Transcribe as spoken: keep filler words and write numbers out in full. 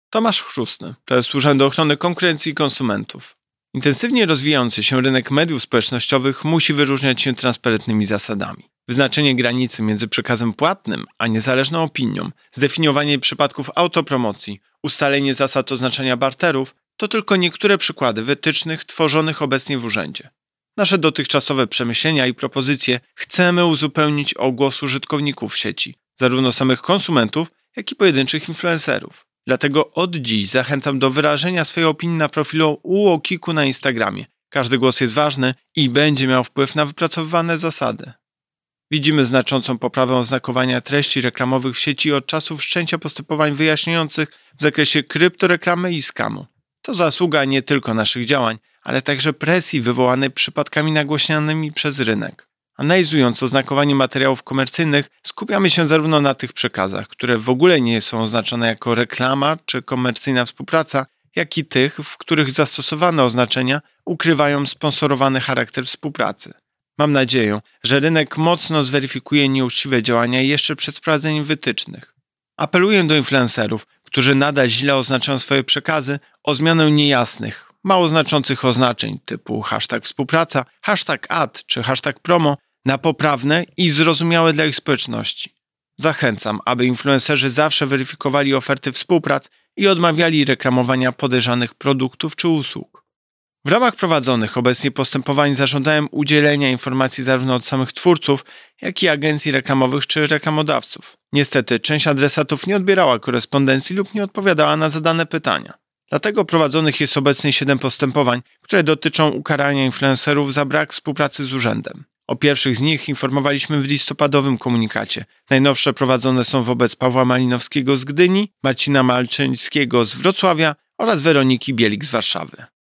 Tomasz Chrustny, prezes Urzędu Ochrony Konkurencji i Konsumentów. Intensywnie rozwijający się rynek mediów społecznościowych musi wyróżniać się transparentnymi zasadami. Wyznaczenie granicy między przekazem płatnym a niezależną opinią, zdefiniowanie przypadków autopromocji, ustalenie zasad oznaczania barterów to tylko niektóre przykłady wytycznych tworzonych obecnie w urzędzie. Nasze dotychczasowe przemyślenia i propozycje chcemy uzupełnić o głos użytkowników sieci, zarówno samych konsumentów, jak i pojedynczych influencerów. Dlatego od dziś zachęcam do wyrażenia swojej opinii na profilu U O K I K U na Instagramie. Każdy głos jest ważny i będzie miał wpływ na wypracowywane zasady. Widzimy znaczącą poprawę oznakowania treści reklamowych w sieci od czasu wszczęcia postępowań wyjaśniających w zakresie kryptoreklamy i skamu. To zasługa nie tylko naszych działań, ale także presji wywołanej przypadkami nagłaśnianymi przez rynek. Analizując oznakowanie materiałów komercyjnych, skupiamy się zarówno na tych przekazach, które w ogóle nie są oznaczone jako reklama czy komercyjna współpraca, jak i tych, w których zastosowane oznaczenia ukrywają sponsorowany charakter współpracy. Mam nadzieję, że rynek mocno zweryfikuje nieuczciwe działania jeszcze przed wprowadzeniem wytycznych. Apeluję do influencerów, którzy nadal źle oznaczają swoje przekazy, o zmianę niejasnych, mało znaczących oznaczeń typu hashtag współpraca, hashtag ad czy hashtag promo na poprawne i zrozumiałe dla ich społeczności. Zachęcam, aby influencerzy zawsze weryfikowali oferty współprac i odmawiali reklamowania podejrzanych produktów czy usług. W ramach prowadzonych obecnie postępowań zażądałem udzielenia informacji zarówno od samych twórców, jak i agencji reklamowych czy reklamodawców. Niestety część adresatów nie odbierała korespondencji lub nie odpowiadała na zadane pytania. Dlatego prowadzonych jest obecnie siedem postępowań, które dotyczą ukarania influencerów za brak współpracy z urzędem. O pierwszych z nich informowaliśmy w listopadowym komunikacie. Najnowsze prowadzone są wobec Pawła Malinowskiego z Gdyni, Marcina Malczyńskiego z Wrocławia oraz Weroniki Bielik z Warszawy.